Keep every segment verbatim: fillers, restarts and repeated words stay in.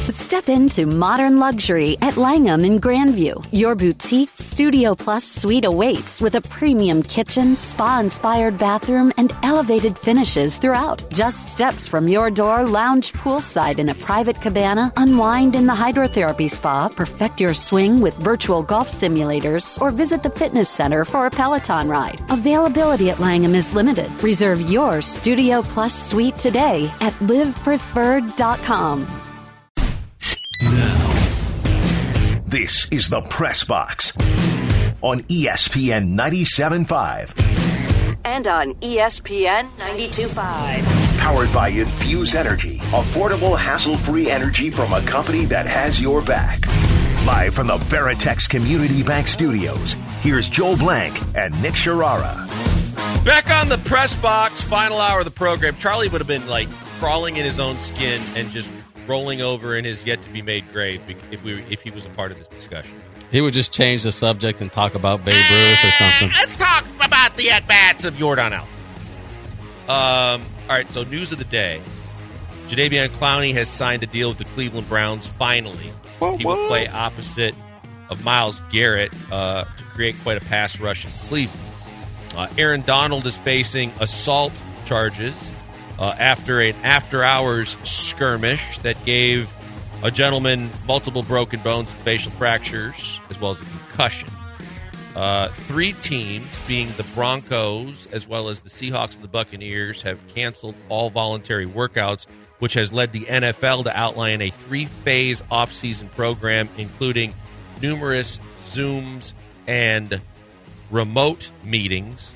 Step into modern luxury at Langham in Grandview. Your boutique Studio Plus suite awaits with a premium kitchen, spa-inspired bathroom, and elevated finishes throughout. Just steps from your door, lounge poolside in a private cabana, unwind in the hydrotherapy spa, perfect your swing with virtual golf simulators, or visit the fitness center for a Peloton ride. Availability at Langham is limited. Reserve your Studio Plus suite today at live preferred dot com. Now, this is the Press Box on E S P N ninety-seven point five. And on E S P N ninety-two point five. Powered by Infuse Energy. Affordable, hassle-free energy from a company that has your back. Live from the Veritex Community Bank Studios, here's Joel Blank and Nick Sciarra. Back on the Press Box, final hour of the program. Charlie would have been like crawling in his own skin and just rolling over in his yet-to-be-made grave if we if he was a part of this discussion. He would just change the subject and talk about Babe Ruth or something. Let's talk about the at-bats of Yordan Alvarez. Um, all right, so news of the day. Jadeveon Clowney has signed a deal with the Cleveland Browns, finally. Whoa, he will whoa. play opposite of Myles Garrett uh, to create quite a pass rush in Cleveland. Uh, Aaron Donald is facing assault charges Uh, after an after-hours skirmish that gave a gentleman multiple broken bones and facial fractures, as well as a concussion. Uh, three teams, being the Broncos, as well as the Seahawks and the Buccaneers, have canceled all voluntary workouts, which has led the N F L to outline a three-phase off-season program, including numerous Zooms and remote meetings,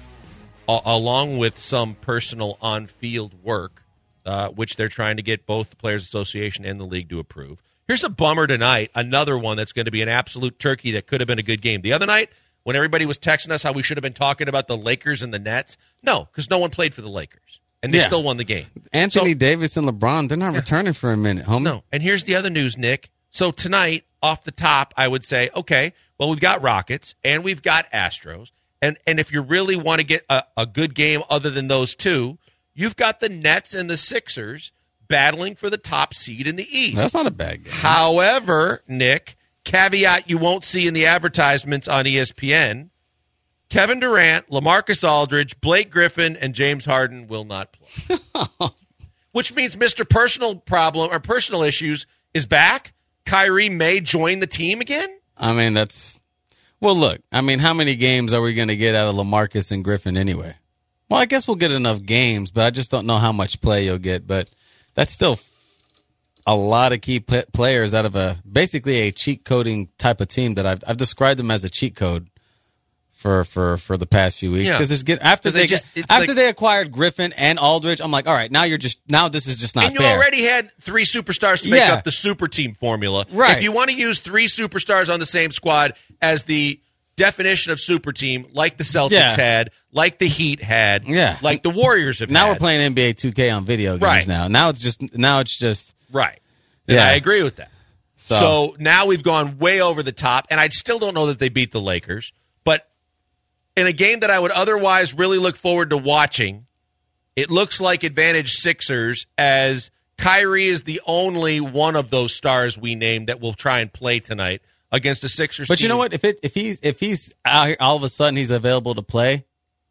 along with some personal on-field work, uh, which they're trying to get both the Players Association and the league to approve. Here's a bummer tonight, another one that's going to be an absolute turkey that could have been a good game. The other night, when everybody was texting us how we should have been talking about the Lakers and the Nets, no, because no one played for the Lakers, and they Yeah. still won the game. Anthony So- Davis and LeBron, they're not returning for a minute, homie. No, and here's the other news, Nick. So tonight, off the top, I would say, okay, well, we've got Rockets, and we've got Astros. And and if you really want to get a, a good game other than those two, you've got the Nets and the Sixers battling for the top seed in the East. That's not a bad game. However, Nick, caveat you won't see in the advertisements on E S P N, Kevin Durant, LaMarcus Aldridge, Blake Griffin, and James Harden will not play. Which means Mister Personal Problem or Personal Issues is back. Kyrie may join the team again. I mean, that's... Well, look, I mean, how many games are we going to get out of LaMarcus and Griffin anyway? Well, I guess we'll get enough games, but I just don't know how much play you'll get. But that's still a lot of key p- players out of a basically a cheat coding type of team that I've I've described them as a cheat code for for, for the past few weeks. Yeah. Because get after they, they just- get, it's after like- they acquired Griffin and Aldridge, I'm like, all right, now you're just now this is just not And you fair. already had three superstars to make Yeah. up the super team formula. Right. If you want to use three superstars on the same squad as the definition of super team, like the Celtics Yeah. had, like the Heat had, Yeah. like the Warriors have now had. we're playing N B A two K on video games Right. now. Now it's just now it's just Right. And Yeah. I agree with that. So- So now we've gone way over the top, and I still don't know that they beat the Lakers. But in a game that I would otherwise really look forward to watching, it looks like advantage Sixers, as Kyrie is the only one of those stars we named that will try and play tonight against a Sixers But team. you know what? If it if he's if he's out here all of a sudden he's available to play,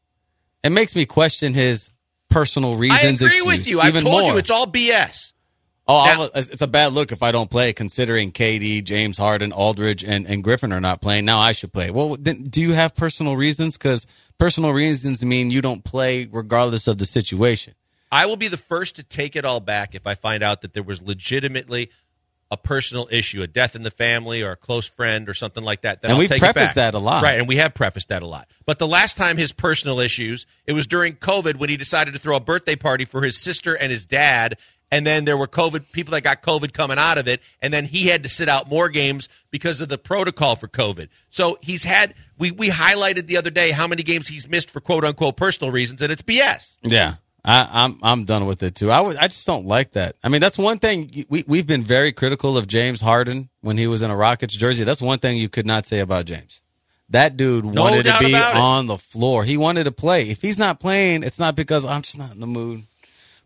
it makes me question his personal I reasons. agree with excuse you. I've even told more. you it's all B S. Oh, Now- all of- it's a bad look if I don't play, considering K D, James Harden, Aldridge, and, and Griffin are not playing. Now I should play. Well, then, do you have personal reasons? Because personal reasons mean you don't play regardless of the situation. I will be the first to take it all back if I find out that there was legitimately a personal issue, a death in the family or a close friend or something like that. Then And I'll we've take prefaced it back. that a lot. Right, and we have prefaced that a lot. But the last time his personal issues, it was during COVID when he decided to throw a birthday party for his sister and his dad, and then there were COVID people that got COVID coming out of it, and then he had to sit out more games because of the protocol for COVID. So he's had we we highlighted the other day how many games he's missed for quote unquote personal reasons, and it's B S. Yeah. I, I'm I'm done with it too. I was, I just don't like that. I mean, that's one thing we we've been very critical of James Harden when he was in a Rockets jersey. That's one thing you could not say about James. That dude No wanted to doubt be about it. on the floor. He wanted to play. If he's not playing, it's not because I'm just not in the mood.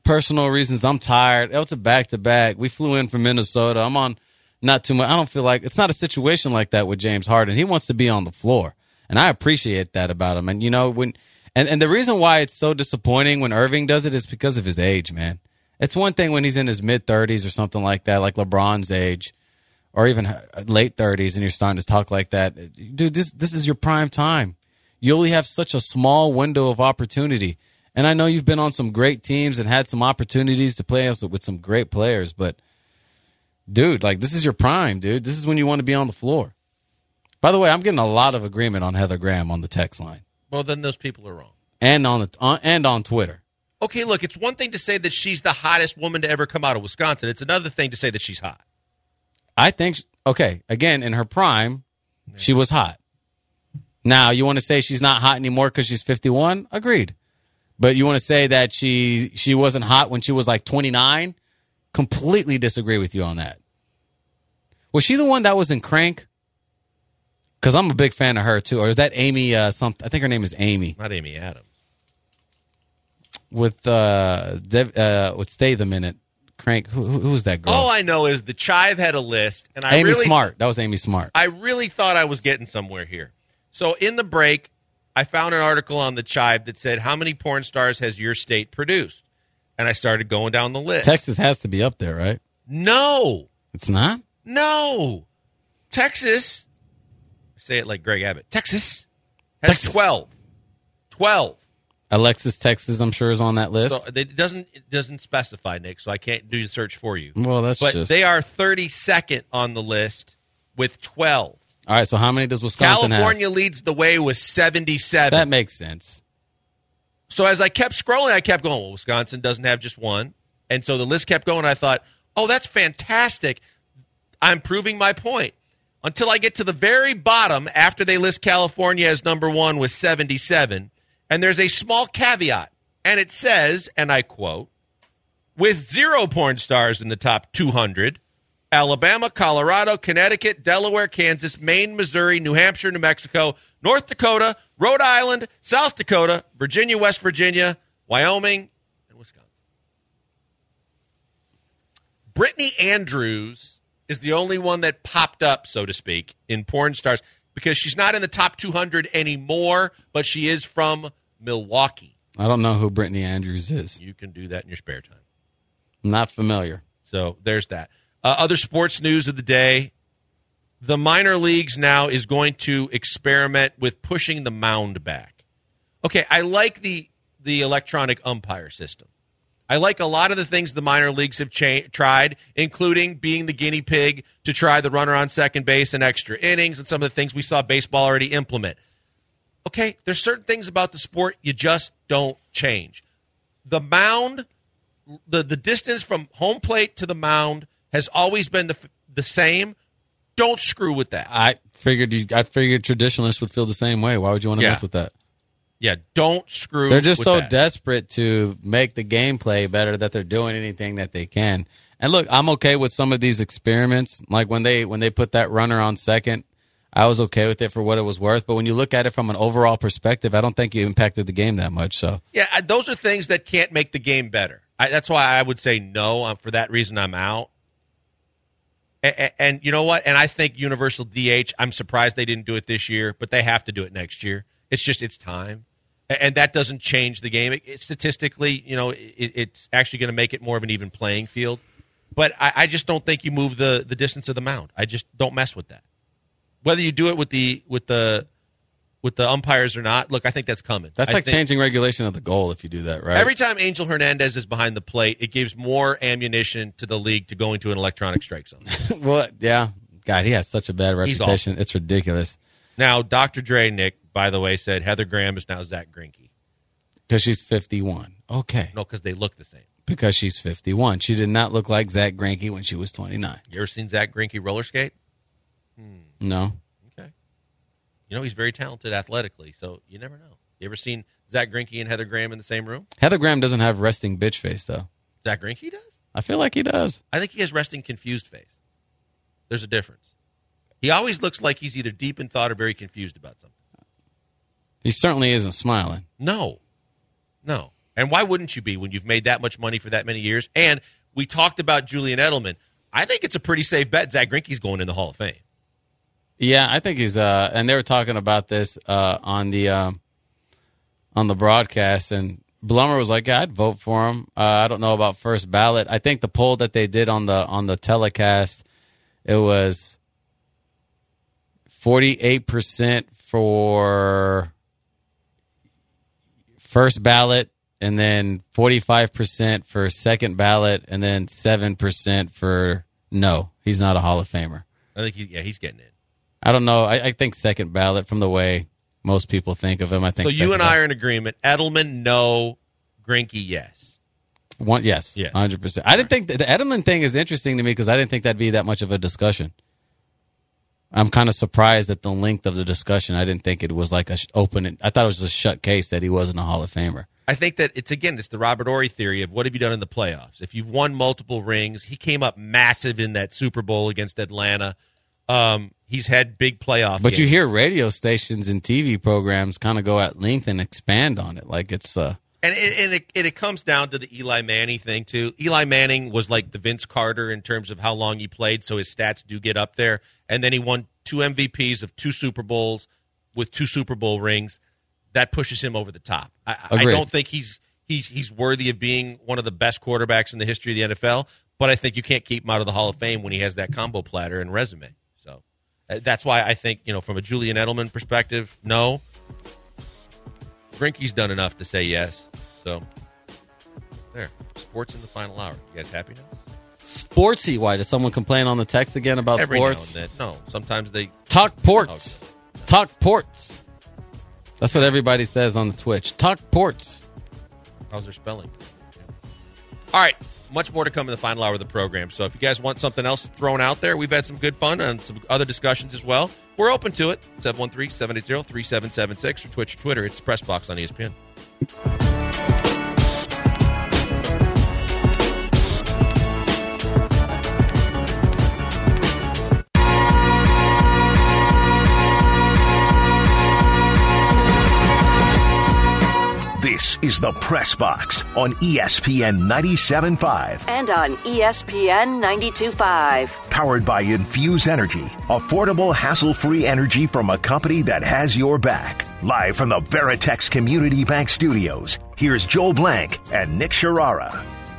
personal reasons. I'm tired. It was a back-to-back. We flew in from Minnesota. I'm on not too much. I don't feel like it's not a situation like that with James Harden. He wants to be on the floor, and I appreciate that about him. And, you know, when and, and the reason why it's so disappointing when Irving does it is because of his age, man. It's one thing when he's in his mid-thirties or something like that, like LeBron's age, or even late thirties, and you're starting to talk like that. Dude, this this is your prime time. You only have such a small window of opportunity. And I know you've been on some great teams and had some opportunities to play with some great players, but, dude, like, this is your prime, dude. This is when you want to be on the floor. By the way, I'm getting a lot of agreement on Heather Graham on the text line. Well, then those people are wrong. And on the on, and on Twitter. Okay, look, it's one thing to say that she's the hottest woman to ever come out of Wisconsin. It's another thing to say that she's hot. I think, okay, again, in her prime, she was hot. Now, you want to say she's not hot anymore because she's fifty-one? Agreed. But you want to say that she she wasn't hot when she was like twenty-nine? Completely disagree with you on that. Was she the one that was in Crank? Because I'm a big fan of her, too. Or is that Amy uh, something? I think her name is Amy. Not Amy Adams. With, uh, Dev, uh, with Stay the Minute. Crank. Who, who was that girl? All I know is the Chive had a list. and I Amy really, Smart. That was Amy Smart. I really thought I was getting somewhere here. So in the break, I found an article on the Chive that said, how many porn stars has your state produced? And I started going down the list. Texas has to be up there, right? No. It's not? No. Texas, say it like Greg Abbott, Texas has Texas. twelve. twelve. Alexis, Texas, I'm sure, is on that list. So it doesn't it doesn't specify, Nick, so I can't do the search for you. Well, that's But just... they are thirty-second on the list with twelve. All right, so how many does Wisconsin California have? leads the way with seventy-seven. That makes sense. So as I kept scrolling, I kept going, well, Wisconsin doesn't have just one. And so the list kept going. I thought, oh, that's fantastic. I'm proving my point. Until I get to the very bottom after they list California as number one with seventy-seven. And there's a small caveat. And it says, and I quote, with zero porn stars in the top two hundred, Alabama, Colorado, Connecticut, Delaware, Kansas, Maine, Missouri, New Hampshire, New Mexico, North Dakota, Rhode Island, South Dakota, Virginia, West Virginia, Wyoming, and Wisconsin. Brittany Andrews is the only one that popped up, so to speak, in porn stars because she's not in the top two hundred anymore, but she is from Milwaukee. I don't know who Brittany Andrews is. You can do that in your spare time. Not familiar. So there's that. Uh, other sports news of the day. The minor leagues now is going to experiment with pushing the mound back. Okay, I like the the electronic umpire system. I like a lot of the things the minor leagues have cha- tried, including being the guinea pig to try the runner on second base and extra innings and some of the things we saw baseball already implement. Okay, there's certain things about the sport you just don't change. The mound, the, the distance from home plate to the mound has always been the the same. Don't screw with that. I figured you. I figured traditionalists would feel the same way. Why would you want to Yeah. mess with that? Yeah, don't screw. They're just with so that. desperate to make the gameplay better that they're doing anything that they can. And look, I'm okay with some of these experiments. Like when they when they put that runner on second, I was okay with it for what it was worth. But when you look at it from an overall perspective, I don't think you impacted the game that much. So Yeah, I- those are things that can't make the game better. I, that's why I would say no. Um, for that reason, I'm out. And, and you know what? And I think universal D H, I'm surprised they didn't do it this year, but they have to do it next year. It's just, it's time. And that doesn't change the game. It, it, statistically, you know, it, it's actually going to make it more of an even playing field. But I, I just don't think you move the, the distance of the mound. I just don't mess with that. Whether you do it with the with the with the umpires or not, look, I think that's coming. that's I like think changing regulation of the goal if you do that, right? every time Angel Hernandez is behind the plate, it gives more ammunition to the league to go into an electronic strike zone. well, yeah. God, he has such a bad He's reputation. It's ridiculous. Now, Doctor Dre, Nick, by the way, said Heather Graham is now Zach Greinke. Because she's fifty-one. Okay. No, because they look the same. Because she's fifty-one. She did not look like Zach Greinke when she was twenty-nine. You ever seen Zach Greinke roller skate? No. Okay. You know, he's very talented athletically, so you never know. You ever seen Zach Greinke and Heather Graham in the same room? Heather Graham doesn't have resting bitch face, though. Zach Greinke does? I feel like he does. I think he has resting confused face. There's a difference. He always looks like he's either deep in thought or very confused about something. He certainly isn't smiling. No. No. And why wouldn't you be when you've made that much money for that many years? And we talked about Julian Edelman. I think it's a pretty safe bet Zach Greinke's going in the Hall of Fame. Yeah, I think he's uh and they were talking about this uh on the um on the broadcast, and Blummer was like, yeah, I'd vote for him. Uh, I don't know about first ballot. I think the poll that they did on the on the telecast, it was forty-eight percent for first ballot, and then forty-five percent for second ballot, and then seven percent for no. He's not a Hall of Famer. I think, he, yeah, he's getting in. I don't know. I, I think second ballot from the way most people think of him. I think so. You and ballot. I are in agreement. Edelman, no. Greinke, yes. One, yes, yeah, one hundred percent. I didn't think that the Edelman thing is interesting to me because I didn't think that'd be that much of a discussion. I'm kind of surprised at the length of the discussion. I didn't think it was like a sh- open. I thought it was a shut case that he wasn't a Hall of Famer. I think that it's, again, it's the Robert Horry theory of what have you done in the playoffs? If you've won multiple rings, he came up massive in that Super Bowl against Atlanta. Um, he's had big playoff But games. you hear radio stations and T V programs kind of go at length and expand on it. Like it's... Uh, And, it, and it, it, it comes down to the Eli Manning thing, too. Eli Manning was like the Vince Carter in terms of how long he played, so his stats do get up there. And then he won two M V Ps of two Super Bowls with two Super Bowl rings. That pushes him over the top. I, I don't think he's, he's he's worthy of being one of the best quarterbacks in the history of the N F L, but I think you can't keep him out of the Hall of Fame when he has that combo platter and resume. So uh, that's why I think, you know, from a Julian Edelman perspective, no. Greinke's done enough to say yes. So, there. Sports in the final hour. You guys happy now? Sportsy. Why? Does someone complain on the text again about Every sports? now and then. No. Sometimes they... Talk ports. Talk ports. That's what everybody says on the Twitch. Talk ports. How's their spelling? All right. Much more to come in the final hour of the program. So if you guys want something else thrown out there, we've had some good fun and some other discussions as well. We're open to it. seven one three, seven eight zero, three seven seven six or Twitch or Twitter. It's the Press Box on E S P N. This is the Press Box on E S P N ninety-seven point five. And on E S P N ninety-two point five. Powered by Infuse Energy. Affordable, hassle-free energy from a company that has your back. Live from the Veritex Community Bank Studios, here's Joel Blank and Nick Sharara.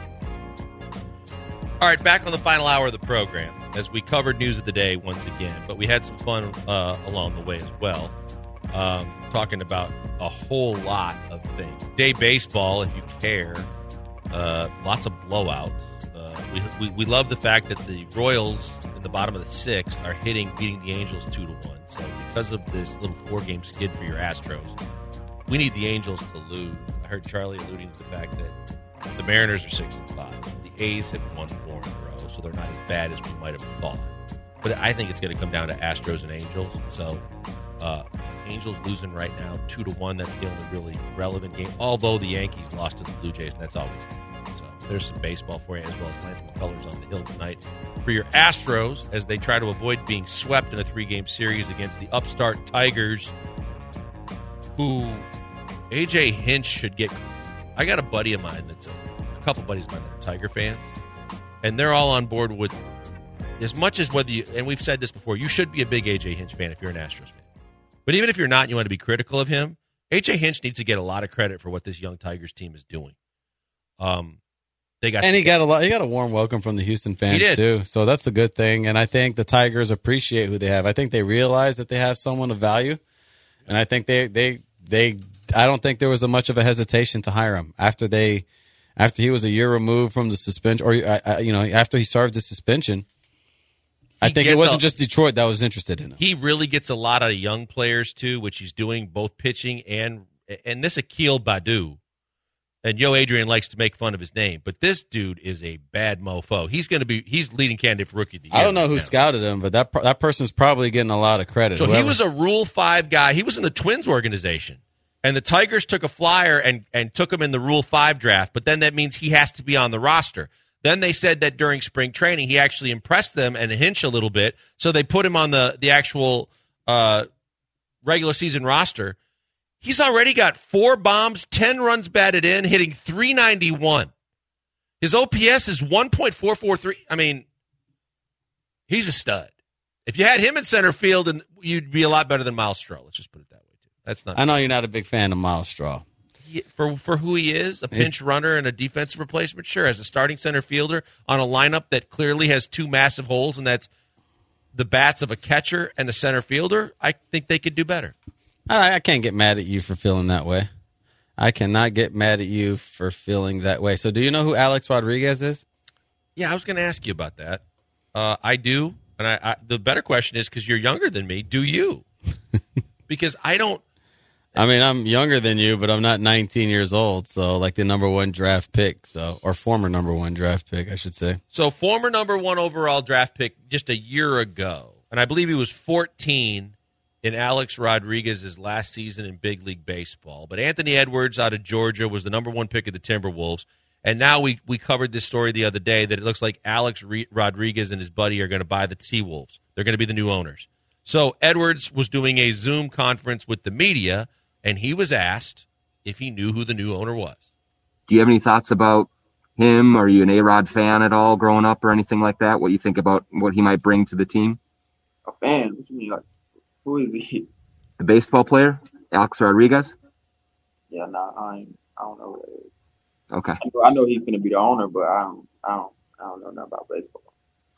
All right, back on the final hour of the program as we covered news of the day once again, but we had some fun uh, along the way as well. Um, talking about a whole lot of things. Day baseball, if you care. Uh, lots of blowouts. Uh, we, we we love the fact that the Royals in the bottom of the sixth are hitting, beating the Angels two to one. So because of this little four-game skid for your Astros, we need the Angels to lose. I heard Charlie alluding to the fact that the Mariners are six and five. The A's have won four in a row, so they're not as bad as we might have thought. But I think it's going to come down to Astros and Angels. So. Uh, Angels losing right now, two to one. That's the only really relevant game. Although the Yankees lost to the Blue Jays, and that's always good. So there's some baseball for you, as well as Lance McCullers on the hill tonight for your Astros as they try to avoid being swept in a three-game series against the upstart Tigers, who A J Hinch should get. I got a buddy of mine that's a, a couple buddies of mine that are Tiger fans, and they're all on board with as much as whether you. And we've said this before. You should be a big A J Hinch fan if you're an Astros fan. But even if you're not and you want to be critical of him, A J Hinch needs to get a lot of credit for what this young Tigers team is doing. Um, they got and he got a lot. He got a warm welcome from the Houston fans too, so that's a good thing. And I think the Tigers appreciate who they have. I think they realize that they have someone of value, and I think they they they. I don't think there was a much of a hesitation to hire him after they after he was a year removed from the suspension, or uh, you know after he served the suspension. I think it wasn't a, just Detroit that was interested in him. He really gets a lot out of young players, too, which he's doing, both pitching and – and this Akil Baddoo, and Yo Adrian likes to make fun of his name, but this dude is a bad mofo. He's going to be – he's leading candidate for Rookie of the Year. I don't know right who now. scouted him, but that that person's probably getting a lot of credit. So Whoever. he was a Rule five guy. He was in the Twins organization, and the Tigers took a flyer and, and took him in the Rule five draft, but then that means he has to be on the roster. Then they said that during spring training, he actually impressed them and Hinch a little bit, so they put him on the, the actual uh, regular season roster. He's already got four bombs, ten runs batted in, hitting three ninety-one. His O P S is one point four four three. I mean, he's a stud. If you had him in center field, and you'd be a lot better than Miles Straw. Let's just put it that way, too. That's not. I know you're not a big fan of Miles Straw. He, for for who he is, a pinch runner and a defensive replacement, sure. As a starting center fielder on a lineup that clearly has two massive holes, and that's the bats of a catcher and a center fielder, I think they could do better. I, I can't get mad at you for feeling that way. I cannot get mad at you for feeling that way. So do you know who Alex Rodriguez is? Yeah, I was going to ask you about that. Uh, I do. And I, I, the better question is, because you're younger than me, do you? Because I don't. I mean, I'm younger than you, but I'm not nineteen years old. So, like the number one draft pick, so or former number one draft pick, I should say. So, former number one overall draft pick just a year ago. And I believe he was fourteen in Alex Rodriguez's last season in Big League Baseball. But Anthony Edwards out of Georgia was the number one pick of the Timberwolves. And now we, we covered this story the other day that it looks like Alex Re- Rodriguez and his buddy are going to buy the T-Wolves. They're going to be the new owners. So Edwards was doing a Zoom conference with the media, and he was asked if he knew who the new owner was. Do you have any thoughts about him? Are you an A-Rod fan at all growing up or anything like that? What you think about what he might bring to the team? A fan? What you mean? Like, who is he? The baseball player, Alex Rodriguez? Yeah, no, nah, I ain't, I don't know who that is. Okay. I know, I know he's going to be the owner, but I don't, I don't, I don't know nothing about baseball.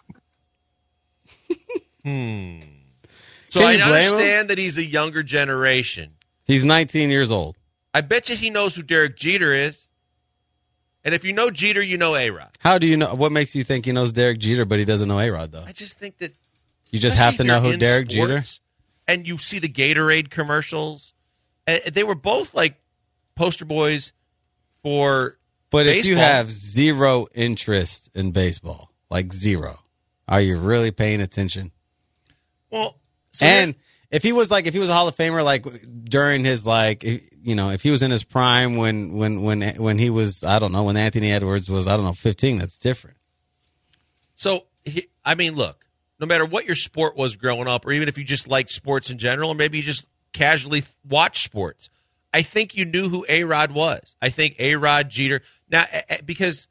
hmm. So Can I you blame understand him? that he's a younger generation. He's nineteen years old. I bet you he knows who Derek Jeter is. And if you know Jeter, you know A-Rod. How do you know? What makes you think he knows Derek Jeter, but he doesn't know A-Rod, though? I just think that You just have to especially know if who you're in Derek Jeter sports, and you see the Gatorade commercials. And they were both like poster boys for But baseball. if you have zero interest in baseball, like zero, are you really paying attention? Well, so And if he was like, if he was a Hall of Famer, like during his like, if- you know, if he was in his prime when when when when he was, I don't know, when Anthony Edwards was, I don't know, fifteen, that's different. So, he, I mean, look, no matter what your sport was growing up, or even if you just liked sports in general, or maybe you just casually watch sports, I think you knew who A-Rod was. I think A-Rod, Jeter. Now, because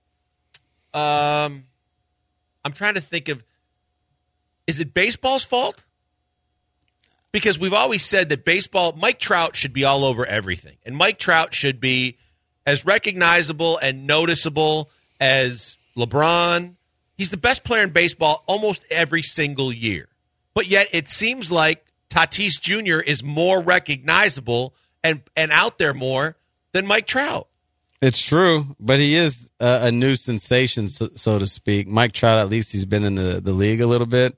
um, I'm trying to think of, is it baseball's fault? Because we've always said that baseball, Mike Trout should be all over everything. And Mike Trout should be as recognizable and noticeable as LeBron. He's the best player in baseball almost every single year. But yet it seems like Tatis Junior is more recognizable and, and out there more than Mike Trout. It's true, but he is a, a new sensation, so, so to speak. Mike Trout, at least he's been in the, the league a little bit.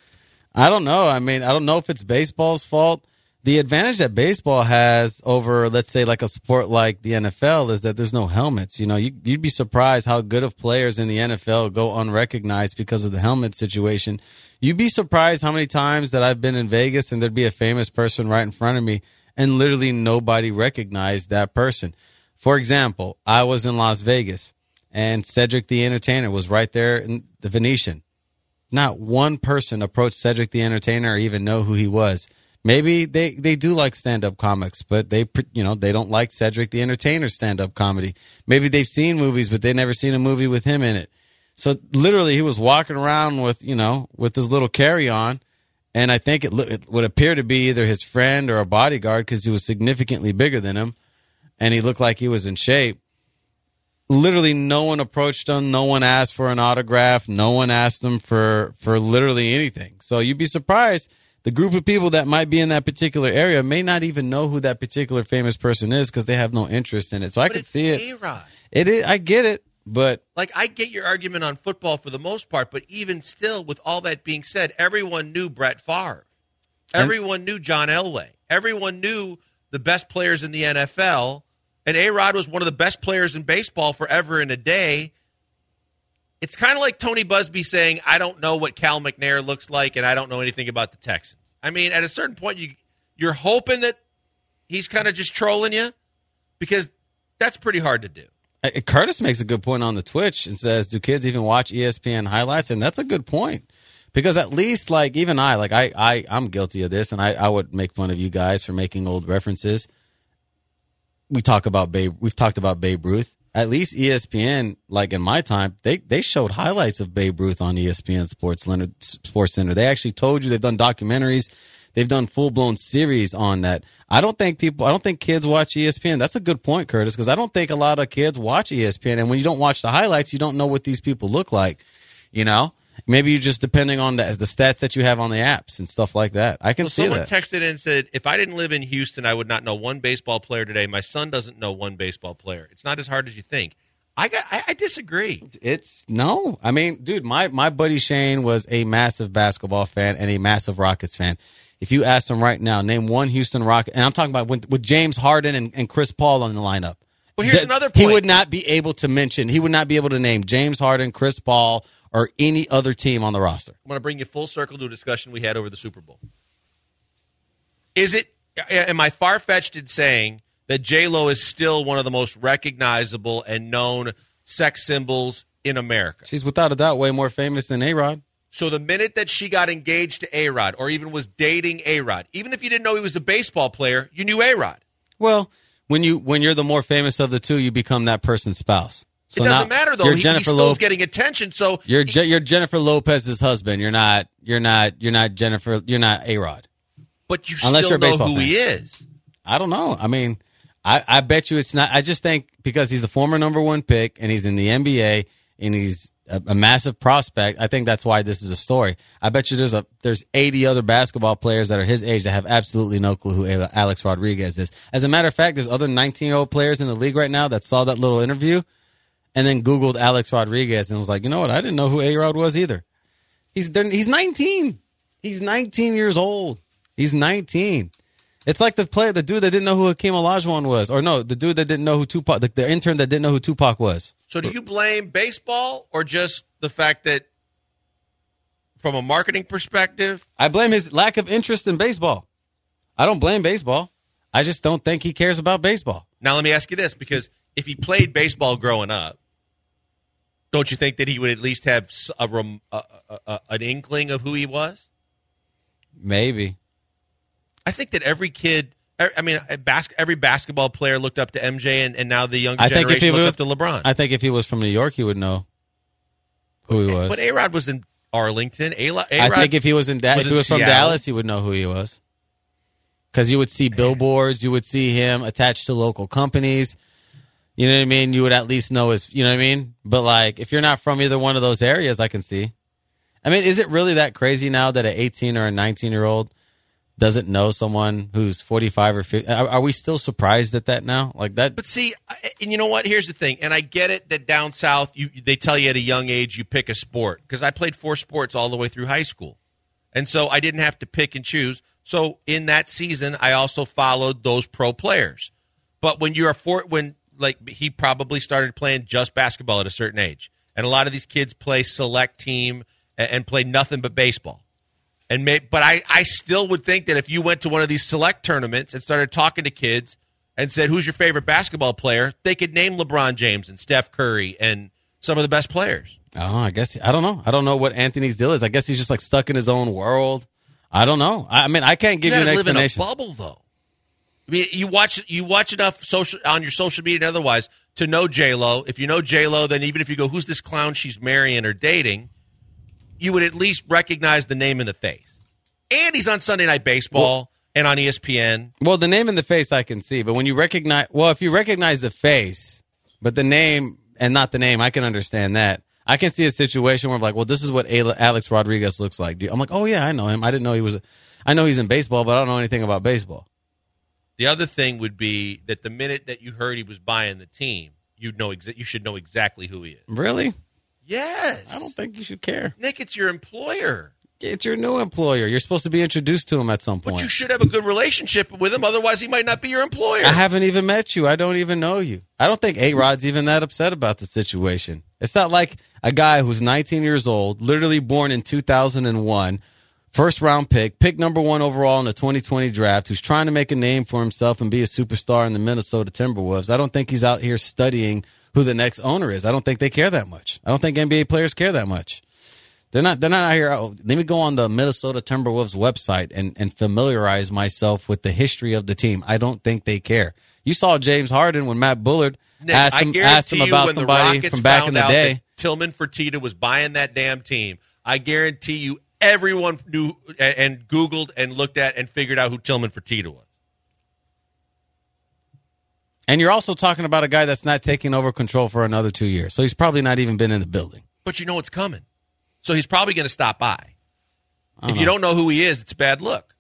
I don't know. I mean, I don't know if it's baseball's fault. The advantage that baseball has over, let's say, like a sport like the N F L is that there's no helmets. You know, you, you'd be surprised how good of players in the N F L go unrecognized because of the helmet situation. You'd be surprised how many times that I've been in Vegas and there'd be a famous person right in front of me and literally nobody recognized that person. For example, I was in Las Vegas and Cedric the Entertainer was right there in the Venetian. Not one person approached Cedric the Entertainer or even know who he was. Maybe they, they do like stand-up comics, but they you know they don't like Cedric the Entertainer's stand-up comedy. Maybe they've seen movies, but they've never seen a movie with him in it. So literally, he was walking around with you know with his little carry-on, and I think it, it would appear to be either his friend or a bodyguard because he was significantly bigger than him, and he looked like he was in shape. Literally, no one approached him. No one asked for an autograph. No one asked him for, for literally anything. So you'd be surprised. The group of people that might be in that particular area may not even know who that particular famous person is because they have no interest in it. So I But could it's see it. A-Rod. It is. I get it, but Like, I get your argument on football for the most part, but even still, with all that being said, everyone knew Brett Favre. Everyone knew John Elway. Everyone knew the best players in the N F L. And A-Rod was one of the best players in baseball forever and a day. It's kind of like Tony Busby saying, I don't know what Cal McNair looks like, and I don't know anything about the Texans. I mean, at a certain point, you, you're hoping that he's kind of just trolling you, because that's pretty hard to do. Uh, Curtis makes a good point on the Twitch and says, do kids even watch E S P N highlights? And that's a good point. Because at least, like, even I, like, I, I, I'm guilty of this, and I, I would make fun of you guys for making old references. we talk about Babe. We've talked about Babe Ruth. At least E S P N, like in my time, they they showed highlights of Babe Ruth on E S P N Sports Sports Center. They actually told you they've done documentaries. They've done full-blown series on that. I don't think people, I don't think kids watch E S P N. That's a good point, Curtis, because I don't think a lot of kids watch E S P N. And when you don't watch the highlights, you don't know what these people look like, you know? Maybe you're just depending on the, the stats that you have on the apps and stuff like that. I can well, see someone that. Someone texted in and said, if I didn't live in Houston, I would not know one baseball player today. My son doesn't know one baseball player. It's not as hard as you think. I got. I, I disagree. It's no. I mean, dude, my, my buddy Shane was a massive basketball fan and a massive Rockets fan. If you asked him right now, name one Houston Rocket, and I'm talking about with, with James Harden and, and Chris Paul on the lineup. Well, here's D- another point. He would not be able to mention, he would not be able to name James Harden, Chris Paul, or any other team on the roster. I'm going to bring you full circle to a discussion we had over the Super Bowl. Is it, am I far-fetched in saying that J-Lo is still one of the most recognizable and known sex symbols in America? She's without a doubt way more famous than A-Rod. So the minute that she got engaged to A-Rod or even was dating A-Rod, even if you didn't know he was a baseball player, you knew A-Rod. Well, when, you, when you're the more famous of the two, you become that person's spouse. So it doesn't matter, though. He, he's still Lop- getting attention. So you're, Je- you're Jennifer Lopez's husband. You're not. You're not. You're not Jennifer. You're not A-Rod. But you Unless still you're a know who fan. he is. I don't know. I mean, I, I bet you it's not. I just think because he's the former number one pick and he's in the N B A and he's a, a massive prospect. I think that's why this is a story. I bet you there's a there's eighty other basketball players that are his age that have absolutely no clue who Alex Rodriguez is. As a matter of fact, there's other nineteen-year-old players in the league right now that saw that little interview and then Googled Alex Rodriguez and was like, you know what? I didn't know who A-Rod was either. He's he's nineteen. He's nineteen years old. He's nineteen. It's like the player, the dude that didn't know who Hakeem Olajuwon was, or no, the dude that didn't know who Tupac, the, the intern that didn't know who Tupac was. So, do you blame baseball or just the fact that, from a marketing perspective, I blame his lack of interest in baseball. I don't blame baseball. I just don't think he cares about baseball. Now, let me ask you this, because if he played baseball growing up, don't you think that he would at least have a, a, a, a, an inkling of who he was? Maybe. I think that every kid, I mean, every basketball player looked up to M J, and, and now the younger I think generation if he looks was, up to LeBron. I think if he was from New York, he would know who he was. But A-Rod was in Arlington. A-Rod I think if he was in da- was if he in was from Seattle. Dallas, he would know who he was. Because you would see billboards, you would see him attached to local companies. You know what I mean? You would at least know his, you know what I mean? But like, if you're not from either one of those areas, I can see. I mean, is it really that crazy now that an eighteen or a nineteen year old doesn't know someone who's forty-five or fifty? Are, are we still surprised at that now? Like that? But see, and you know what? Here's the thing, and I get it that down south, you they tell you at a young age you pick a sport, because I played four sports all the way through high school, and so I didn't have to pick and choose. So in that season, I also followed those pro players. But when you're a four, when like he probably started playing just basketball at a certain age, and a lot of these kids play select team and, and play nothing but baseball. And may, but I, I still would think that if you went to one of these select tournaments and started talking to kids and said, who's your favorite basketball player, they could name LeBron James and Steph Curry and some of the best players. I don't know. I guess, I don't know. I don't know what Anthony's deal is. I guess he's just like stuck in his own world. I don't know. I mean, I can't give you, you an live explanation. In a bubble, though. I mean, you watch you watch enough social on your social media and otherwise to know J-Lo. If you know J-Lo, then even if you go, who's this clown she's marrying or dating, you would at least recognize the name and the face. And he's on Sunday Night Baseball well, and on E S P N. Well, the name and the face I can see, but when you recognize, well, if you recognize the face, but the name and not the name, I can understand that. I can see a situation where I'm like, well, this is what Alex Rodriguez looks like. I'm like, oh yeah, I know him. I didn't know he was. A, I know he's in baseball, but I don't know anything about baseball. The other thing would be that the minute that you heard he was buying the team, you'd know exa- you should know exactly who he is. Really? Yes. I don't think you should care. Nick, it's your employer. It's your new employer. You're supposed to be introduced to him at some point. But you should have a good relationship with him, otherwise he might not be your employer. I haven't even met you. I don't even know you. I don't think A-Rod's even that upset about the situation. It's not like a guy who's nineteen years old, literally born in two thousand one, first round pick, pick number one overall in the twenty twenty draft, who's trying to make a name for himself and be a superstar in the Minnesota Timberwolves. I don't think he's out here studying who the next owner is. I don't think they care that much. I don't think N B A players care that much. They're not. They're not out here. Oh, let me go on the Minnesota Timberwolves website and, and familiarize myself with the history of the team. I don't think they care. You saw James Harden when Matt Bullard Nick, asked I him, guarantee asked him you about when the somebody Rockets from back found in the out day. that Tillman Fertitta was buying that damn team, I guarantee you everyone knew and, and Googled and looked at and figured out who Tillman Fertitta was. And you're also talking about a guy that's not taking over control for another two years. So he's probably not even been in the building. But you know what's coming. So he's probably going to stop by. If know. you don't know who he is, it's a bad look.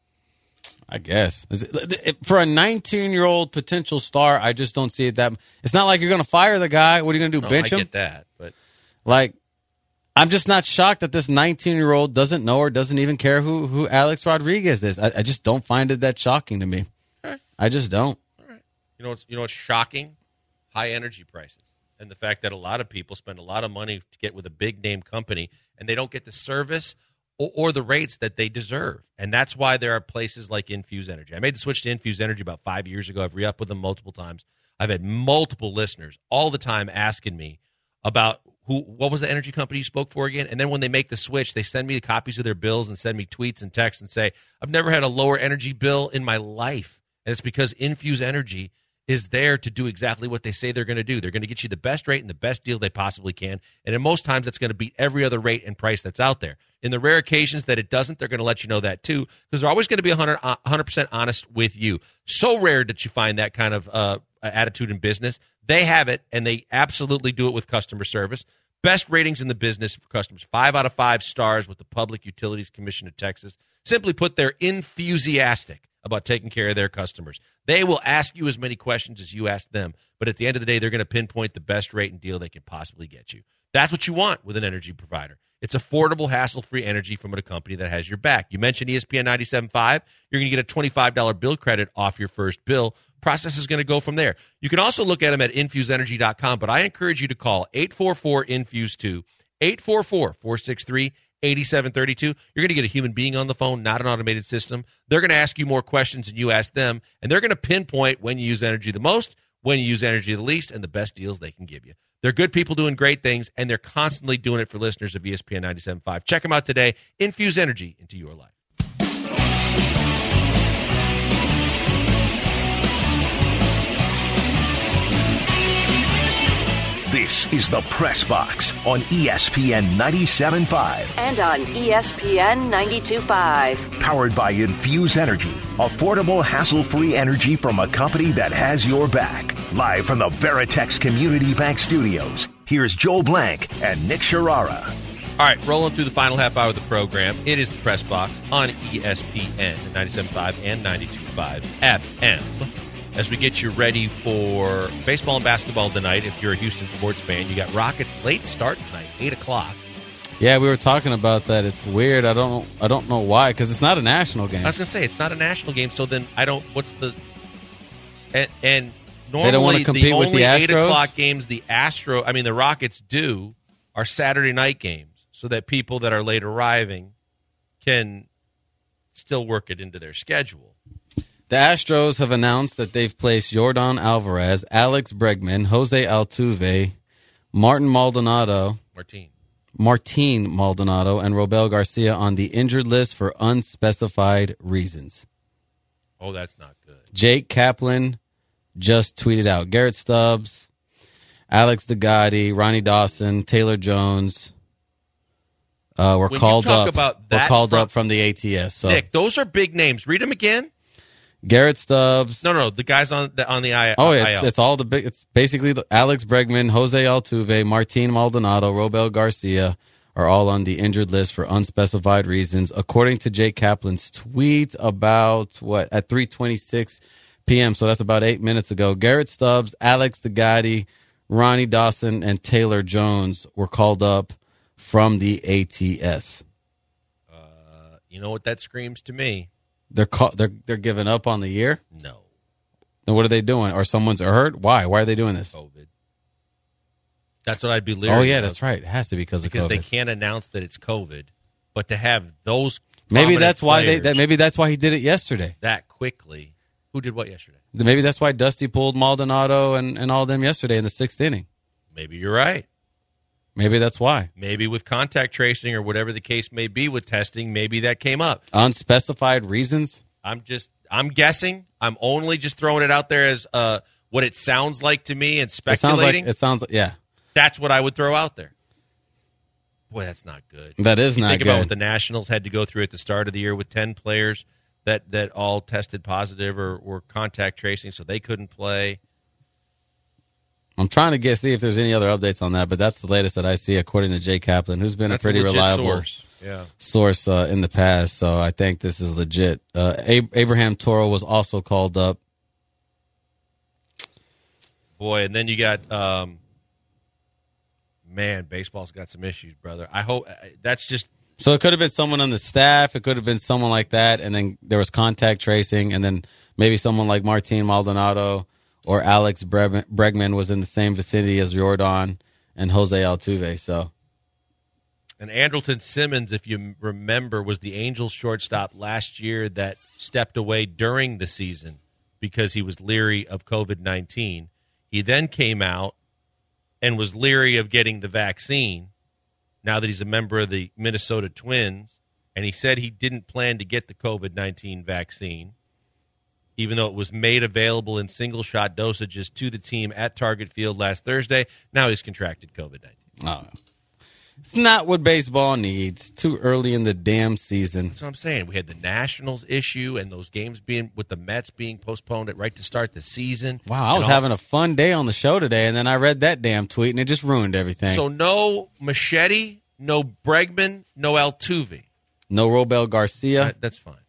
I guess. Is it, for a nineteen-year-old potential star, I just don't see it that. It's not like you're going to fire the guy. What are you going to do, No, bench I him? get that. But Like, I'm just not shocked that this nineteen-year-old doesn't know or doesn't even care who, who Alex Rodriguez is. I, I just don't find it that shocking to me. Okay. I just don't. You know what's, you know what's shocking? High energy prices. And the fact that a lot of people spend a lot of money to get with a big-name company, and they don't get the service or, or the rates that they deserve. And that's why there are places like Infuse Energy. I made the switch to Infuse Energy about five years ago. I've re-upped with them multiple times. I've had multiple listeners all the time asking me about who, what was the energy company you spoke for again? And then when they make the switch, they send me the copies of their bills and send me tweets and texts and say, I've never had a lower energy bill in my life. And it's because Infuse Energy is there to do exactly what they say they're going to do. They're going to get you the best rate and the best deal they possibly can. And in most times, that's going to beat every other rate and price that's out there. In the rare occasions that it doesn't, they're going to let you know that too, because they're always going to be one hundred percent honest with you. So rare that you find that kind of uh, attitude in business. They have it, and they absolutely do it with customer service. Best ratings in the business for customers. Five out of five stars with the Public Utilities Commission of Texas. Simply put, they're enthusiastic about taking care of their customers. They will ask you as many questions as you ask them, but at the end of the day, they're going to pinpoint the best rate and deal they can possibly get you. That's what you want with an energy provider. It's affordable, hassle-free energy from a company that has your back. You mentioned E S P N ninety-seven point five. You're going to get a twenty-five dollars bill credit off your first bill. Process is going to go from there. You can also look at them at infuse energy dot com, but I encourage you to call eight four four infuse two, eight four four, four six three, eight seven three two. You're going to get a human being on the phone, not an automated system. They're going to ask you more questions than you ask them, and they're going to pinpoint when you use energy the most, when you use energy the least, and the best deals they can give you. They're good people doing great things, and they're constantly doing it for listeners of E S P N ninety-seven point five. Check them out today. Infuse energy into your life. This is the Press Box on E S P N ninety-seven point five. And on E S P N ninety-two point five. Powered by Infuse Energy. Affordable, hassle-free energy from a company that has your back. Live from the Veritex Community Bank Studios, here's Joel Blank and Nick Sharara. All right, rolling through the final half hour of the program. It is the Press Box on E S P N ninety-seven point five and ninety-two point five F M. As we get you ready for baseball and basketball tonight, if you're a Houston sports fan, you got Rockets late start tonight, eight o'clock. Yeah, we were talking about that. It's weird. I don't I don't know why, because it's not a national game. I was going to say, it's not a national game, so then I don't, what's the, and, and normally They don't want to compete the with only the eight Astros? o'clock games the Astro, I mean the Rockets do, are Saturday night games, so that people that are late arriving can still work it into their schedule. The Astros have announced that they've placed Yordan Alvarez, Alex Bregman, Jose Altuve, Martin Maldonado, Martin. Martin Maldonado, and Robel Garcia on the injured list for unspecified reasons. Oh, that's not good. Jake Kaplan just tweeted out Garrett Stubbs, Alex DeGotti, Ronnie Dawson, Taylor Jones uh, were When you called talk up. about Were that called front- up from the A T S. So Nick, those are big names. Read them again. Garrett Stubbs. No, no, the guys on the on the I. Oh, I it's, L. it's all the big. It's basically the Alex Bregman, Jose Altuve, Martin Maldonado, Robel Garcia are all on the injured list for unspecified reasons, according to Jake Kaplan's tweet about what at three twenty-six p.m. So that's about eight minutes ago. Garrett Stubbs, Alex DeGotti, Ronnie Dawson, and Taylor Jones were called up from the A T S. Uh, you know what that screams to me? They're call, they're they're giving up on the year. No. Then what are they doing? Or someone's hurt? Why? Why are they doing this? COVID. That's what I'd be leery Oh yeah, of, that's right. It has to be because of because COVID. they can't announce that it's COVID, but to have those Maybe prominent that's why they. players That maybe that's why he did it yesterday. that quickly. Who did what yesterday? Maybe that's why Dusty pulled Maldonado and, and all them yesterday in the sixth inning. Maybe you're right. Maybe that's why. Maybe with contact tracing or whatever the case may be with testing, maybe that came up. Unspecified reasons. I'm just, I'm guessing. I'm only just throwing it out there as uh, what it sounds like to me and speculating. It sounds like, it sounds like yeah. That's what I would throw out there. Boy, that's not good. That is you not think good. Think about what the Nationals had to go through at the start of the year with ten players that, that all tested positive or were contact tracing, so they couldn't play. I'm trying to get see if there's any other updates on that, but that's the latest that I see, according to Jay Kaplan, who's been that's a pretty a reliable source, yeah. source uh, in the past. So I think this is legit. Uh, Ab- Abraham Toro was also called up. Boy, and then you got, um, man, baseball's got some issues, brother. I hope that's just. So it could have been someone on the staff. It could have been someone like that, and then there was contact tracing, and then maybe someone like Martin Maldonado or Alex Bregman was in the same vicinity as Jordan and Jose Altuve. So, and Andrelton Simmons, if you remember, was the Angels shortstop last year that stepped away during the season because he was leery of COVID nineteen. He then came out and was leery of getting the vaccine now that he's a member of the Minnesota Twins, and he said he didn't plan to get the COVID nineteen vaccine, even though it was made available in single-shot dosages to the team at Target Field last Thursday. Now he's contracted COVID nineteen. Oh. It's not what baseball needs. Too early in the damn season. That's what I'm saying. We had the Nationals issue and those games being with the Mets being postponed at right to start the season. Wow, I was all, having a fun day on the show today, and then I read that damn tweet, and it just ruined everything. So no Machete, no Bregman, no Altuve. No Robel Garcia. That, that's fine.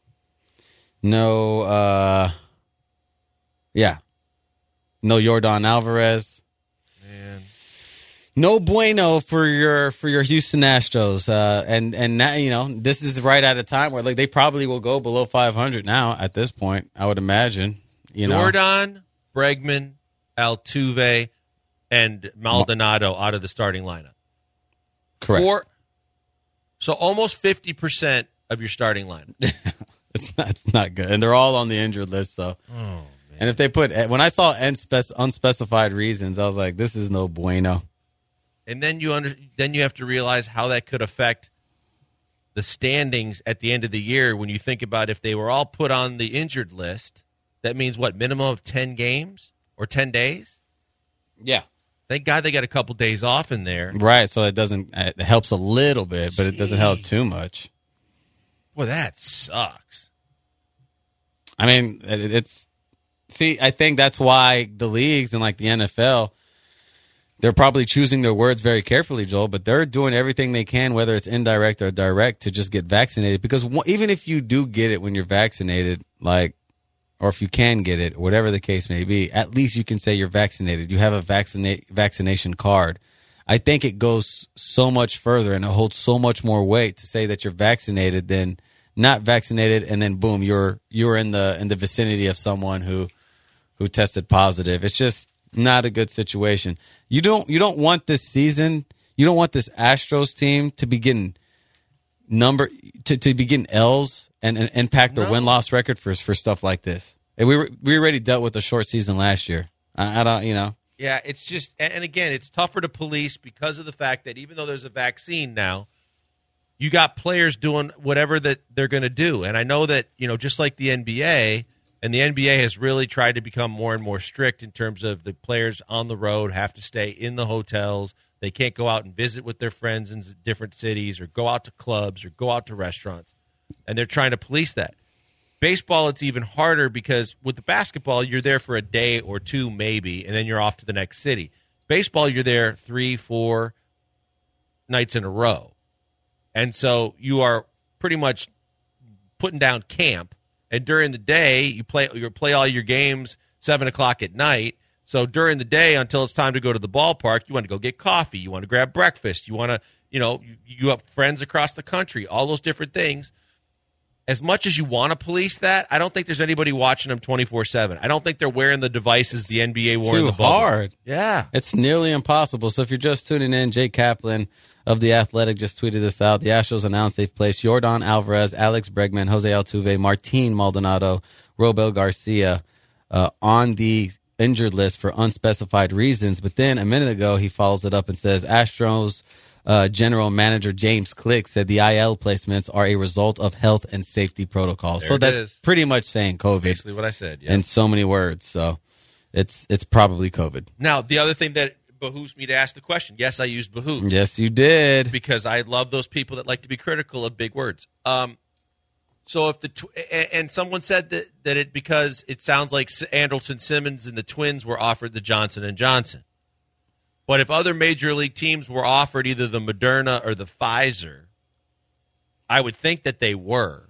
No, uh, yeah. No Jordan Alvarez. Man. No bueno for your for your Houston Astros, uh, and and now you know this is right at a time where like they probably will go below five hundred now. At this point, I would imagine. You know, Jordan, Bregman, Altuve, and Maldonado out of the starting lineup. Correct. Or, so almost fifty percent of your starting lineup. it's not it's not good, and they're all on the injured list. So, oh, man. And if they put when I saw unspec- unspecified reasons, I was like, this is no bueno. And then you under, then you have to realize how that could affect the standings at the end of the year when you think about if they were all put on the injured list, that means what, minimum of ten games or ten days? Yeah. Thank God they got a couple days off in there. Right, so it doesn't it helps a little bit, but it doesn't help too much. Well, that sucks. I mean, it's see, I think that's why the leagues and like the N F L, they're probably choosing their words very carefully, Joel, but they're doing everything they can, whether it's indirect or direct, to just get vaccinated. Because even if you do get it when you're vaccinated, like, or if you can get it, whatever the case may be, at least you can say you're vaccinated. You have a vaccina- vaccination card. I think it goes so much further and it holds so much more weight to say that you're vaccinated than not vaccinated, and then boom, you're you're in the in the vicinity of someone who who tested positive. It's just not a good situation. You don't you don't want this season, you don't want this Astros team to be getting number to, to be getting L's and, and impact their No. win-loss record for for stuff like this. And we were, we already dealt with a short season last year. I, I don't, you know. Yeah, it's just, and and again, it's tougher to police because of the fact that even though there's a vaccine now, you got players doing whatever that they're going to do. And I know that, you know, just like the N B A, and the N B A has really tried to become more and more strict in terms of the players on the road have to stay in the hotels. They can't go out and visit with their friends in different cities or go out to clubs or go out to restaurants. And they're trying to police that. Baseball, it's even harder because with the basketball, you're there for a day or two maybe, and then you're off to the next city. Baseball, you're there three, four nights in a row. And so you are pretty much putting down camp. And during the day, you play you play all your games seven o'clock at night. So during the day, until it's time to go to the ballpark, you want to go get coffee. You want to grab breakfast. You want to, you know, you, you have friends across the country, all those different things. As much as you want to police that, I don't think there's anybody watching them twenty-four seven. I don't think they're wearing the devices the N B A wore in the Too bubble. hard. Yeah. It's nearly impossible. So if you're just tuning in, Jake Kaplan of The Athletic just tweeted this out. The Astros announced they've placed Jordan Alvarez, Alex Bregman, Jose Altuve, Martin Maldonado, Robel Garcia uh, on the injured list for unspecified reasons. But then a minute ago, he follows it up and says Astros uh, General Manager James Click said the I L placements are a result of health and safety protocols. There so it that's is. pretty much saying COVID. Basically what I said, yeah. In so many words. So it's it's probably COVID. Now, the other thing that behooves me to ask the question, yes, I used behooves. Yes, you did. Because I love those people that like to be critical of big words. Um, so if the tw- and someone said that, that it because it sounds like Andrelton Simmons and the Twins were offered the Johnson and Johnson. But if other major league teams were offered either the Moderna or the Pfizer, I would think that they were.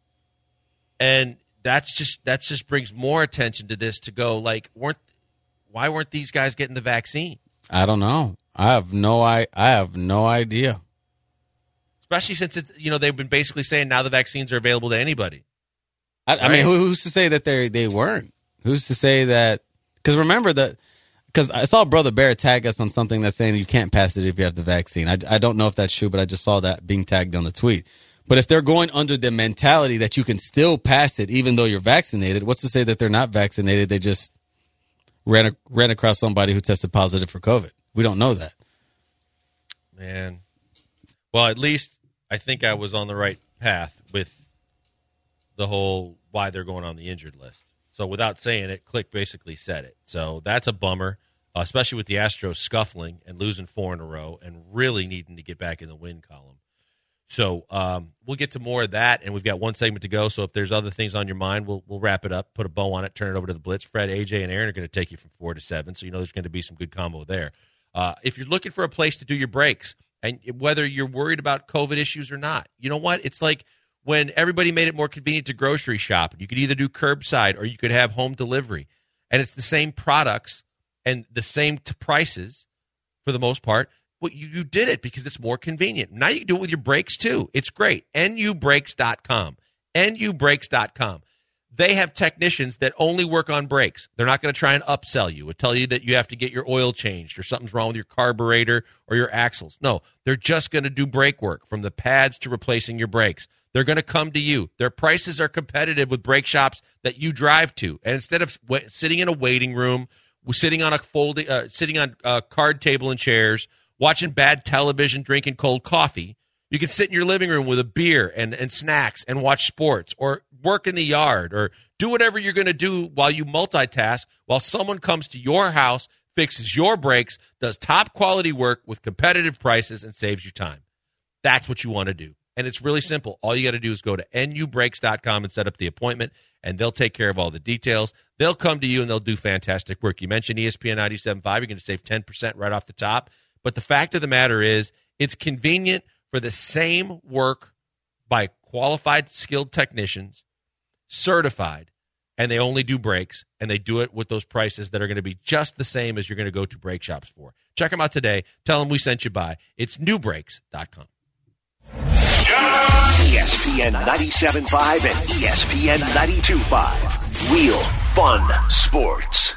And that's just that's just brings more attention to this to go like weren't why weren't these guys getting the vaccine? I don't know. I have no I I have no idea. Especially since it, you know they've been basically saying now the vaccines are available to anybody. I, I mean, who, who's to say that they they weren't? Who's to say that? Because remember that. Because I saw Brother Bear tag us on something that's saying you can't pass it if you have the vaccine. I, I don't know if that's true, but I just saw that being tagged on the tweet. But if they're going under the mentality that you can still pass it even though you're vaccinated, what's to say that they're not vaccinated? They just ran ran across somebody who tested positive for COVID. We don't know that. Man. Well, at least I think I was on the right path with the whole why they're going on the injured list. So without saying it, Click basically said it. So that's a bummer, uh, especially with the Astros scuffling and losing four in a row and really needing to get back in the win column. So um, we'll get to more of that, and we've got one segment to go. So if there's other things on your mind, we'll we'll wrap it up, put a bow on it, turn it over to the Blitz. Fred, A J, and Aaron are going to take you from four to seven, so you know there's going to be some good combo there. Uh, if you're looking for a place to do your breaks, and whether you're worried about COVID issues or not, you know what? It's like when everybody made it more convenient to grocery shop. You could either do curbside or you could have home delivery. And it's the same products and the same t- prices for the most part. Well, you, you did it because it's more convenient. Now you can do it with your brakes too. It's great. N U brakes dot com. N U brakes dot com. They have technicians that only work on brakes. They're not going to try and upsell you or tell you that you have to get your oil changed or something's wrong with your carburetor or your axles. No, they're just going to do brake work from the pads to replacing your brakes. They're going to come to you. Their prices are competitive with brake shops that you drive to. And instead of w- sitting in a waiting room, sitting on a folding, uh, sitting on a card table and chairs, watching bad television, drinking cold coffee, you can sit in your living room with a beer and, and snacks and watch sports or work in the yard or do whatever you're going to do while you multitask while someone comes to your house, fixes your brakes, does top quality work with competitive prices, and saves you time. That's what you want to do. And it's really simple. All you got to do is go to N U brakes dot com and set up the appointment, and they'll take care of all the details. They'll come to you, and they'll do fantastic work. You mentioned E S P N ninety-seven point five. You're going to save ten percent right off the top. But the fact of the matter is it's convenient for the same work by qualified, skilled technicians, certified, and they only do brakes, and they do it with those prices that are going to be just the same as you're going to go to brake shops for. Check them out today. Tell them we sent you by. It's New Brakes dot com. E S P N ninety-seven point five and E S P N ninety-two point five. Real fun sports.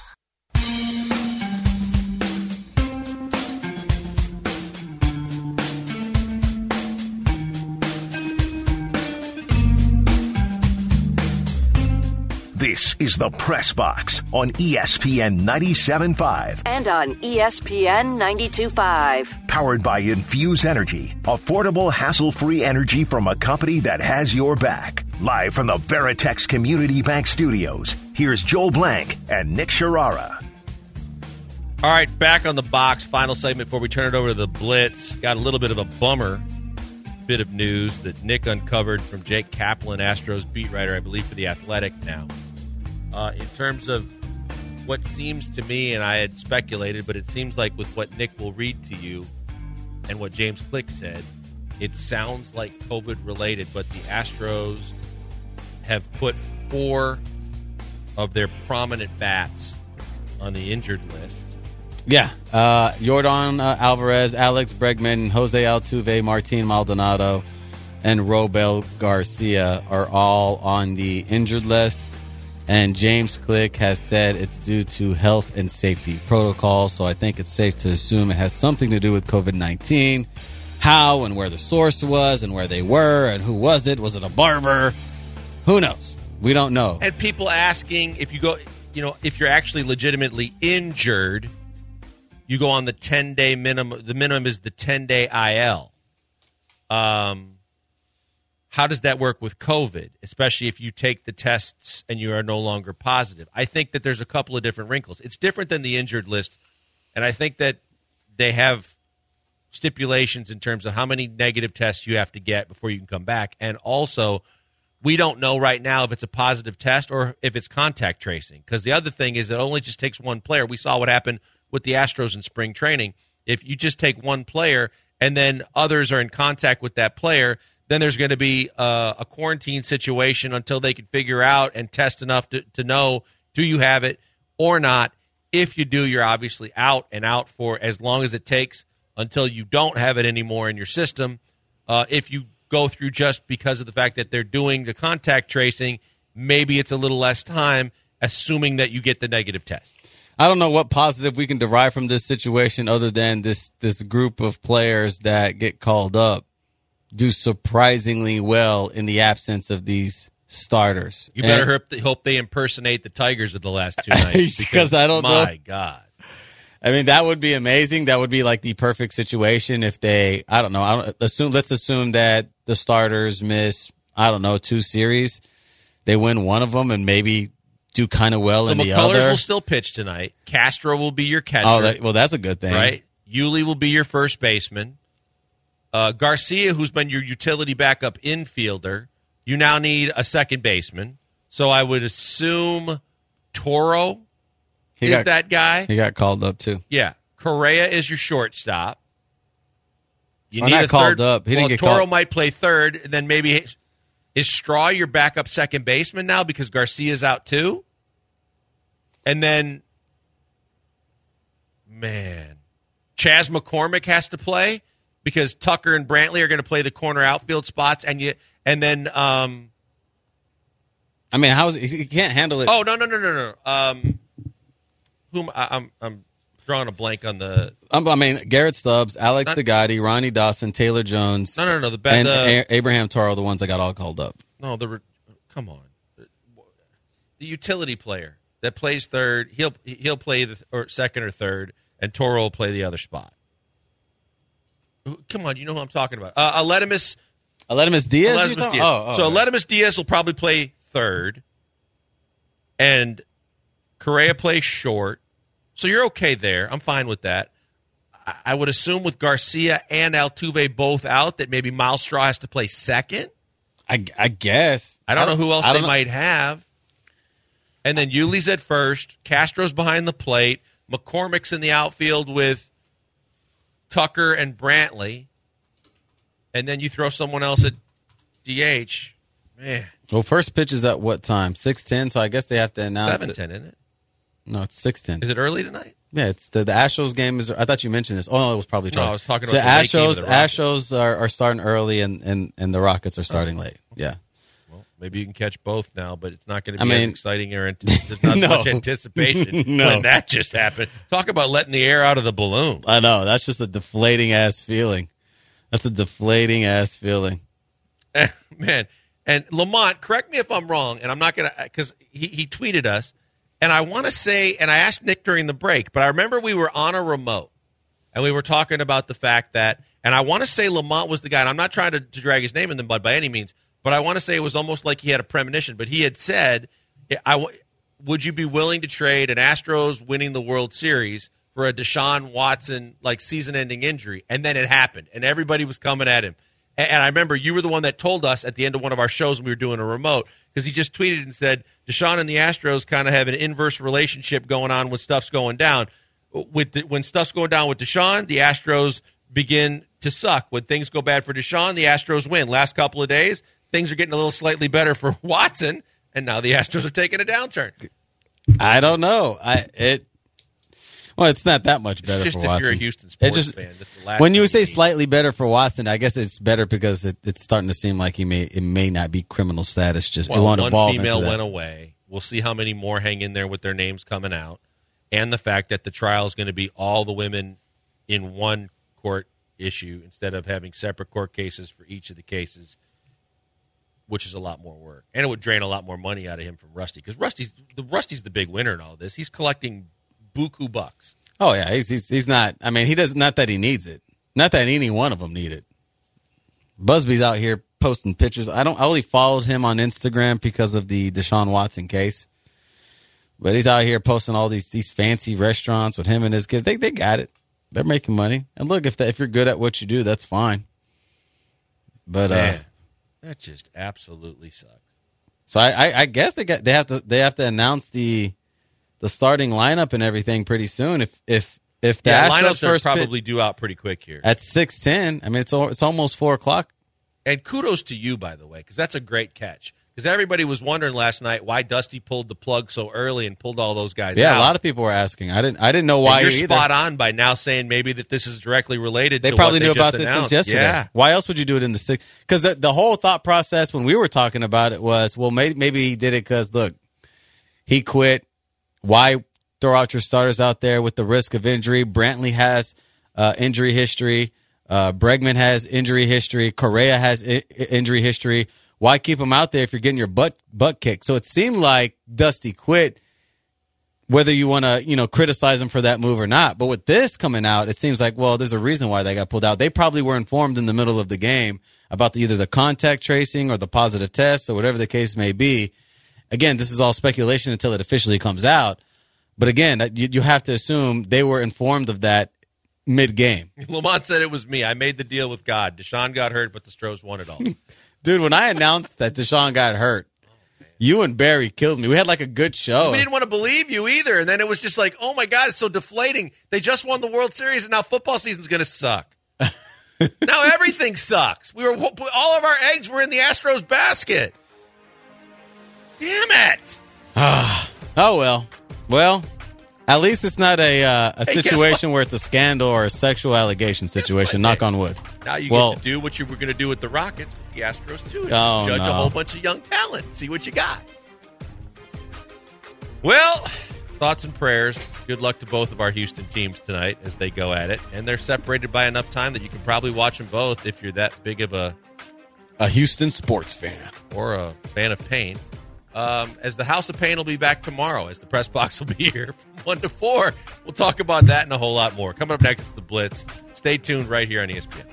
This is the Press Box on E S P N ninety-seven point five. And on E S P N ninety-two point five. Powered by Infuse Energy. Affordable, hassle-free energy from a company that has your back. Live from the Veritex Community Bank Studios, here's Joel Blank and Nick Sharara. All right, back on the box. Final segment before we turn it over to the Blitz. Got a little bit of a bummer bit of news that Nick uncovered from Jake Kaplan, Astros beat writer, I believe, for The Athletic now. Uh, in terms of what seems to me, and I had speculated, but it seems like with what Nick will read to you and what James Click said, it sounds like COVID-related, but the Astros have put four of their prominent bats on the injured list. Yeah, uh, Yordan uh, Alvarez, Alex Bregman, Jose Altuve, Martin Maldonado, and Robel Garcia are all on the injured list. And James Click has said it's due to health and safety protocols, so I think it's safe to assume it has something to do with COVID nineteen. How and where the source was and where they were and who was it? Was it a barber? Who knows? We don't know. And people asking if you go, you know, if you're actually legitimately injured, you go on the ten-day minimum. The minimum is the ten-day I L. Um, how does that work with COVID, especially if you take the tests and you are no longer positive? I think that there's a couple of different wrinkles. It's different than the injured list, and I think that they have stipulations in terms of how many negative tests you have to get before you can come back. And also, we don't know right now if it's a positive test or if it's contact tracing. Because the other thing is it only just takes one player. We saw what happened with the Astros in spring training. If you just take one player and then others are in contact with that player, then there's going to be a, a quarantine situation until they can figure out and test enough to, to know, do you have it or not? If you do, you're obviously out and out for as long as it takes until you don't have it anymore in your system. Uh, if you go through just because of the fact that they're doing the contact tracing, maybe it's a little less time, assuming that you get the negative test. I don't know what positive we can derive from this situation other than this this group of players that get called up do surprisingly well in the absence of these starters. You better And- hope they, hope they impersonate the Tigers of the last two nights. Because I don't know. My God. I mean, that would be amazing. That would be like the perfect situation if they, I don't know, I don't assume, let's assume that the starters miss, I don't know, two series. They win one of them and maybe do kind of well So in the McCullers other. will still pitch tonight. Castro will be your catcher. Oh, that, well, that's a good thing. Right? Yuli will be your first baseman. Uh, Garcia, who's been your utility backup infielder, you now need a second baseman. So I would assume Toro He is got, that guy. He got called up too. Yeah. Correa is your shortstop. You Oh, not called up. He didn't well, get Toro called- might play third, and then maybe is Straw your backup second baseman now because Garcia's out too? And then, man, Chas McCormick has to play because Tucker and Brantley are going to play the corner outfield spots, and you and then um. I mean, how is he, he can't handle it? Oh no no no no no. Um, whom I, I'm I'm drawing a blank on the. Um, I mean, Garrett Stubbs, Alex Not- Degotti, Ronnie Dawson, Taylor Jones, No no no the and the, A- Abraham Toro, the ones that got all called up. No, the come on, the utility player that plays third, he'll he'll play the or second or third, and Toro will play the other spot. Come on, you know who I'm talking about. Uh, Aletimus, Aletimus Diaz. Aletimus you're talking- Diaz. Oh, oh, so right. Aletimus Diaz will probably play third, and Correa plays short. So you're okay there. I'm fine with that. I, I would assume with Garcia and Altuve both out that maybe Miles Straw has to play second. I, I guess. I don't know who else I they don't know. might have. And then Yuli's at first. Castro's behind the plate. McCormick's in the outfield with Tucker and Brantley. And then you throw someone else at D H. Man, Well, first pitch is at what time? six ten, so I guess they have to announce seven it. ten, isn't it? No, it's six ten. Is it early tonight? Yeah, it's the, the Astros game is. I thought you mentioned this. Oh, no, it was probably No, Charlie. I was talking so about the late game Astros. of the Rockets. Astros are, are starting early, and, and, and the Rockets are starting late. Yeah, Well, maybe you can catch both now, but it's not going to I be mean- as exciting or ant- there's not No. much anticipation No. when that just happened. Talk about letting the air out of the balloon. I know. That's just a deflating ass feeling. That's a deflating ass feeling. Man, and Lamont, correct me if I'm wrong, and I'm not going to, because he, he tweeted us, and I want to say, and I asked Nick during the break, but I remember we were on a remote, and we were talking about the fact that, and I want to say Lamont was the guy, and I'm not trying to, to drag his name in the mud by any means, but I want to say it was almost like he had a premonition, but he had said, I, w- would you be willing to trade an Astros winning the World Series for a Deshaun Watson, like, season-ending injury? And then it happened, and everybody was coming at him. And I remember you were the one that told us at the end of one of our shows when we were doing a remote, because he just tweeted and said, Deshaun and the Astros kind of have an inverse relationship going on when stuff's going down. With the, when stuff's going down with Deshaun, the Astros begin to suck. When things go bad for Deshaun, the Astros win. Last couple of days, things are getting a little slightly better for Watson, and now the Astros are taking a downturn. I don't know. I it. Well, it's not that much better It's just for if Watson. you're a Houston It sports just- fan. That's the last when you thing say need. slightly better for Watson, I guess it's better because it, it's starting to seem like he may it may not be criminal status. Just Well, it won't one evolve female into that. went away. We'll see how many more hang in there with their names coming out, and the fact that the trial is going to be all the women in one court issue instead of having separate court cases for each of the cases, which is a lot more work, and it would drain a lot more money out of him from Rusty, because Rusty's the Rusty's the big winner in all this. He's collecting buku bucks. Oh, yeah. He's, he's, he's not, I mean, he does, not that he needs it. Not that any one of them need it. Busby's out here posting pictures. I don't, I only followed him on Instagram because of the Deshaun Watson case. But he's out here posting all these, these fancy restaurants with him and his kids. They, they got it. They're making money. And look, if that, if you're good at what you do, that's fine. But, Man, uh, that just absolutely sucks. So I, I, I guess they got, they have to, they have to announce the, the starting lineup and everything pretty soon. If, if, if the yeah, Astros lineups are first probably pitch due out pretty quick here. at six ten, I mean, it's, it's almost four o'clock. And kudos to you, by the way, because that's a great catch. Because everybody was wondering last night why Dusty pulled the plug so early and pulled all those guys Yeah, out. a lot of people were asking. I didn't, I didn't know why And you're either. spot on by now saying maybe that this is directly related They to probably what they knew just about this announced. since yesterday. Yeah. Why else would you do it in the sixth? Because the, the whole thought process when we were talking about it was, well, maybe, maybe he did it because, look, he quit. Why throw out your starters out there with the risk of injury? Brantley has uh, injury history. Uh, Bregman has injury history. Correa has I- injury history. Why keep him out there if you're getting your butt butt kicked? So it seemed like Dusty quit, whether you want to, you know, criticize him for that move or not. But with this coming out, it seems like, well, there's a reason why they got pulled out. They probably were informed in the middle of the game about the, either the contact tracing or the positive test or whatever the case may be. Again, this is all speculation until it officially comes out. But again, you, you have to assume they were informed of that mid-game. Lamont said it was me. I made the deal with God. Deshaun got hurt, but the Stros won it all. Dude, when I announced that Deshaun got hurt, you and Barry killed me. We had like a good show. We didn't want to believe you either. And then it was just like, oh, my God, it's so deflating. They just won the World Series, and now football season's going to suck. Now everything sucks. We were all of our eggs were in the Astros basket. Damn it. Ah, oh, well. Well, at least it's not a uh, a Hey, situation where it's a scandal or a sexual allegation situation. what? Knock on wood. Now you Well- get to do what you were going to do with the Rockets with the Astros, too. And Oh, just judge no. a whole bunch of young talent. See what you got. Well, thoughts and prayers. Good luck to both of our Houston teams tonight as they go at it. And they're separated by enough time that you can probably watch them both if you're that big of a A Houston sports fan. or a fan of pain. Um, as the House of Pain will be back tomorrow, as the press box will be here from one to four. We'll talk about that and a whole lot more. Coming up next is The Blitz. Stay tuned right here on E S P N.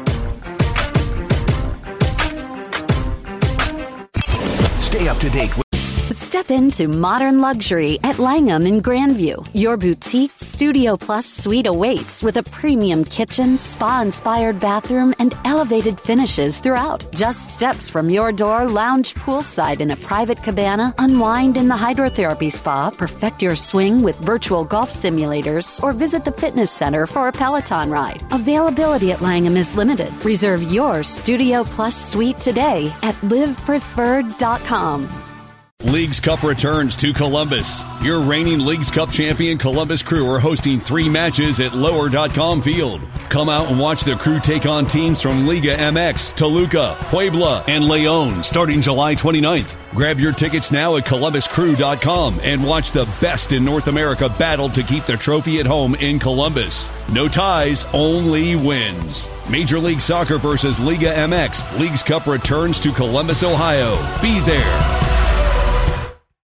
Stay up to date with Step into modern luxury at Langham in Grandview. Your boutique Studio Plus suite awaits with a premium kitchen, spa-inspired bathroom, and elevated finishes throughout. Just steps from your door, lounge poolside in a private cabana, unwind in the hydrotherapy spa, perfect your swing with virtual golf simulators, or visit the fitness center for a Peloton ride. Availability at Langham is limited. Reserve your Studio Plus suite today at live preferred dot com. Leagues Cup returns to Columbus. Your reigning Leagues Cup champion Columbus Crew are hosting three matches at lower dot com field. Come out and watch the Crew take on teams from Liga M X, Toluca, Puebla, and Leon starting July twenty-ninth. Grab your tickets now at columbus crew dot com and watch the best in North America battle to keep the trophy at home in Columbus. No ties, only wins. Major League Soccer versus Liga M X. Leagues Cup returns to Columbus, Ohio. Be there.